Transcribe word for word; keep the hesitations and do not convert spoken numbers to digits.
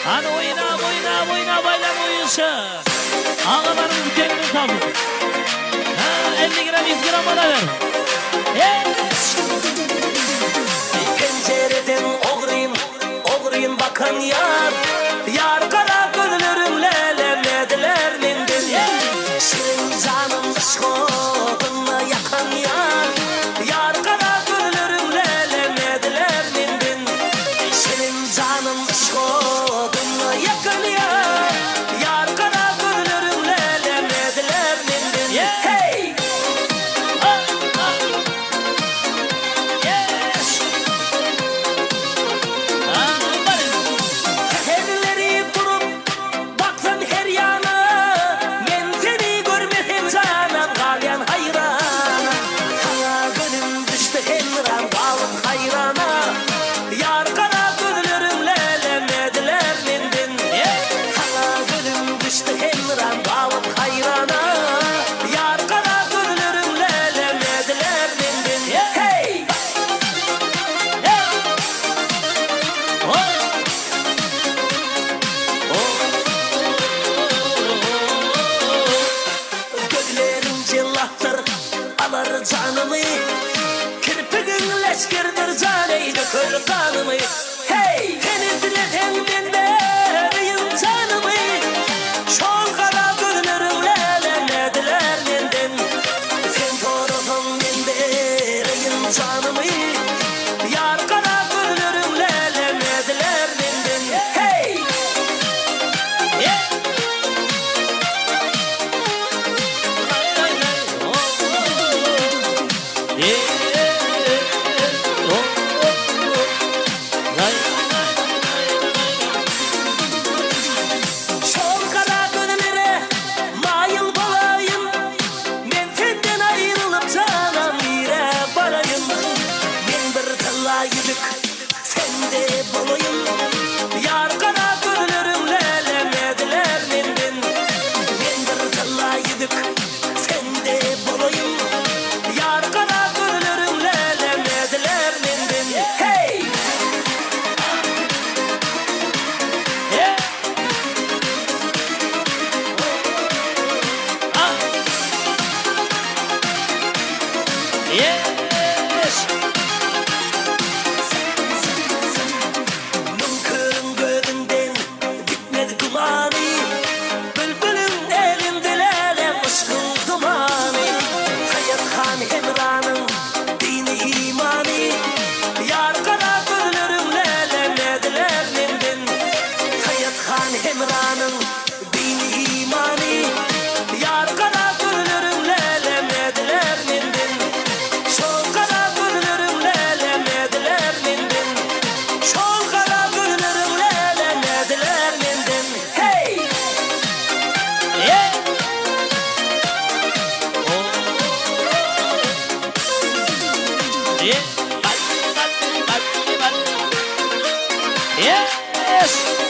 Hadi oyna oyna oyna bayram oyuncu. Ağalarımız kendini tabi. Ha, elli gram yüz gram bana ver. Yes. Pencereden oğrayın, oğrayın bakan yar. Yar kara gönlürüm lelemlediler mendil. Senin canım dışkodunla yakan yar. Yar kara gönlürüm lelemlediler mendil. Senin canım dışkodunla yakan yar. Yar kara gönlürüm lelemlediler mendil. Hey! Canımı kirpigin leşkirdir caneydi kör kanımı. Hey! Tenizleten ben beriyim canımı. Şol kara gönlürüm lelemlediler menden. Sen torudun ben beriyim canımı. Yar kara gönlürüm lelemlediler menden. Hey! Yeah! Sen de bulayım. Yar kana gönlürüm lelemlediler menden. Ben bir talla yedik. Sen de bulayım. Yar kana gönlürüm lelemlediler menden. Hey! Yeah! Ah! Yes! Hemranın dini imani. Yar kara gönlürüm lelemlediler menden. Şol kara gönlürüm lelemlediler menden. Şol kara gönlürüm lelemlediler menden. Hey! Yeah! Yeah! Yes!